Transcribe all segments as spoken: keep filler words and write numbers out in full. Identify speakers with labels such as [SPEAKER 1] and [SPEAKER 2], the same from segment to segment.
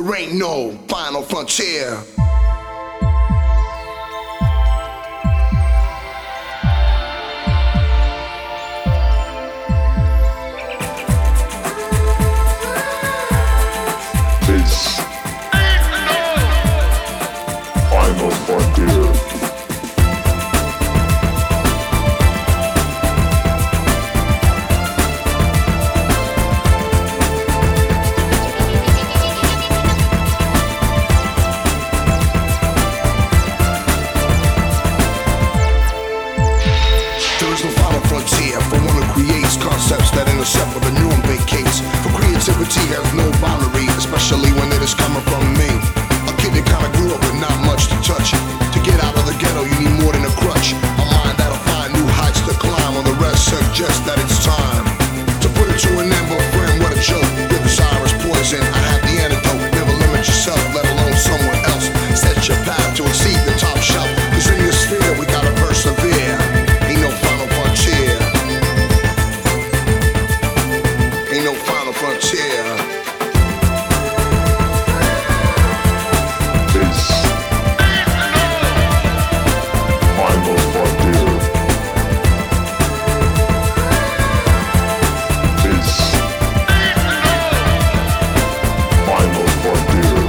[SPEAKER 1] There ain't no final frontier.
[SPEAKER 2] This final frontier.
[SPEAKER 1] For one who creates concepts that intercept with the norm vacates. For creativity has no boundary, especially when it is coming from me, a kid that kinda grew up with not much to touch. To get out of the ghetto you need more than a crutch, a mind that'll find new heights to climb. While the rest suggest that it's time to put it to an end. But friend, what a joke, your desire is poison, I have the antidote. Never limit yourself, let alone someone else. Set your path to exceed the top shelf, cause in this sphere we gotta persevere. Ain't no final frontier. Ain't no final frontier.
[SPEAKER 2] This final frontier. This final frontier.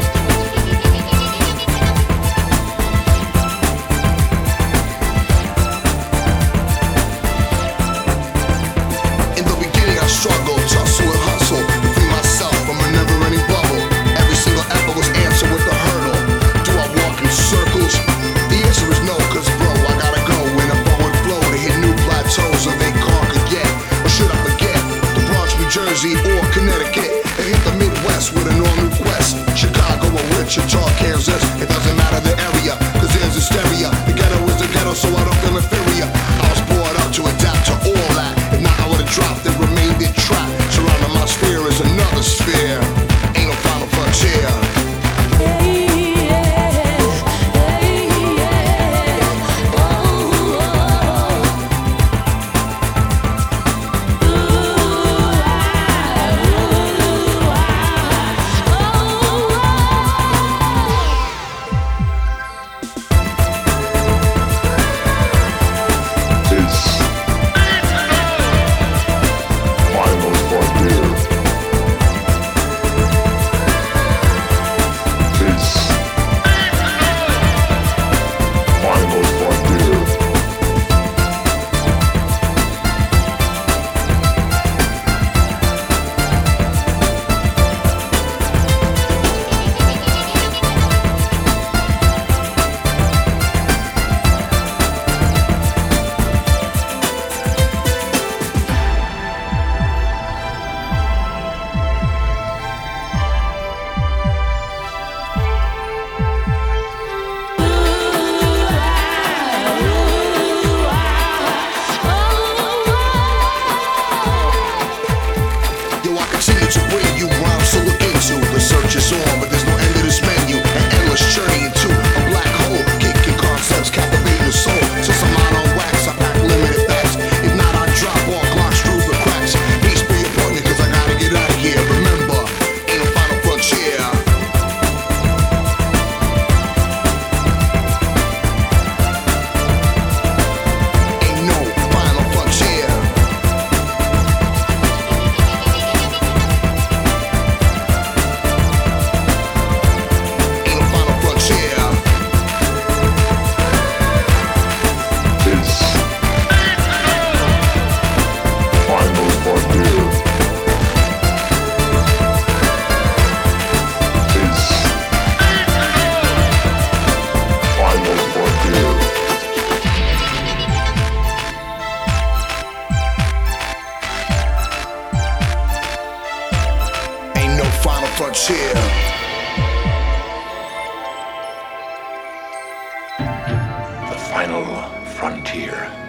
[SPEAKER 1] In the beginning I struggled, tussle and hustle, free myself from a never-ending bubble. Every single effort was answered with a hurdle. Do I walk in circles? The answer is no, cause bro, I gotta go in a forward flow to hit new plateaus or they conquer yet. Or should I forget the Bronx, New Jersey, or Connecticut, and hit the Midwest with an all-new quest? Chicago or Wichita, Kansas, it doesn't matter the area, cause there's hysteria. The ghetto is the ghetto, so I don't feel inferior. I was brought up to adapt to all that. If not, I would've dropped and remained it trapped. Surrounding my sphere is another sphere. Ain't no final frontier.
[SPEAKER 2] This final frontier. This final frontier.
[SPEAKER 1] Yo, I continue to bring you rhymes to look into. The search is on, but there's no end to this menu. An endless journey into a black hole. Kicking concepts, captivating the soul. Since I'm out on wax, I pack limited facts. If not, I drop all glocks through the cracks. Peace be upon you, cause I gotta get out of here. Remember, ain't no final frontier. Ain't no final frontier. Ain't no final frontier.
[SPEAKER 2] This final frontier. This final frontier.
[SPEAKER 1] Ain't no final frontier.
[SPEAKER 3] The final frontier.